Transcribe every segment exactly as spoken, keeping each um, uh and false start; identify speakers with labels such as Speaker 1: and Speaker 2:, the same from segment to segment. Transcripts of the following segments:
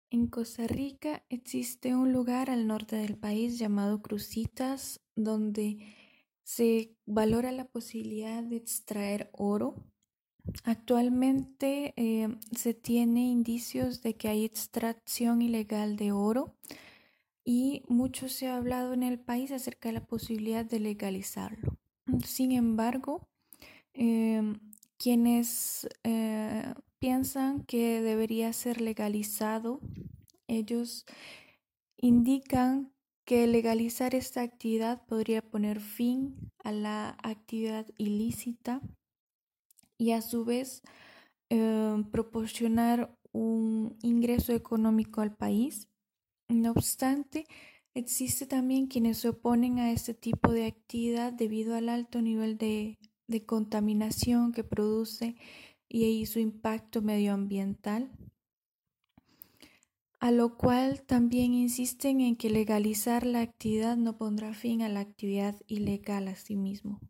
Speaker 1: En Costa Rica existe un lugar al norte del país llamado Cruzitas, donde se valora la posibilidad de extraer oro. Actualmente eh, se tiene indicios de que hay extracción ilegal de oro y mucho se ha hablado en el país acerca de la posibilidad de legalizarlo. Sin embargo, eh, quienes eh, piensan que debería ser legalizado, ellos indican que legalizar esta actividad podría poner fin a la actividad ilícita y a su vez eh, proporcionar un ingreso económico al país. No obstante, existe también quienes se oponen a este tipo de actividad debido al alto nivel de, de contaminación que produce y su impacto medioambiental, a lo cual también insisten en que legalizar la actividad no pondrá fin a la actividad ilegal asimismo.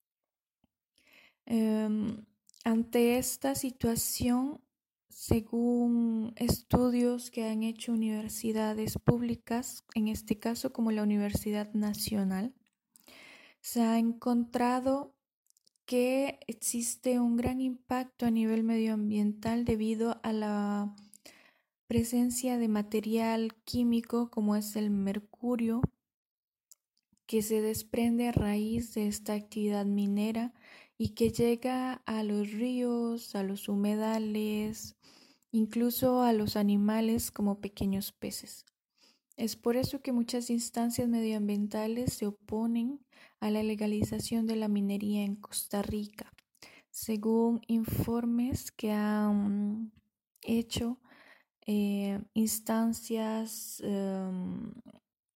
Speaker 1: Um, ante esta situación, según estudios que han hecho universidades públicas, en este caso como la Universidad Nacional, se ha encontrado que existe un gran impacto a nivel medioambiental debido a la presencia de material químico como es el mercurio, que se desprende a raíz de esta actividad minera y que llega a los ríos, a los humedales, incluso a los animales como pequeños peces. Es por eso que muchas instancias medioambientales se oponen a la legalización de la minería en Costa Rica, según informes que han hecho eh, instancias eh,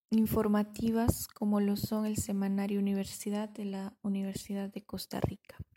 Speaker 1: informativas como lo son el Semanario Universidad de la Universidad de Costa Rica.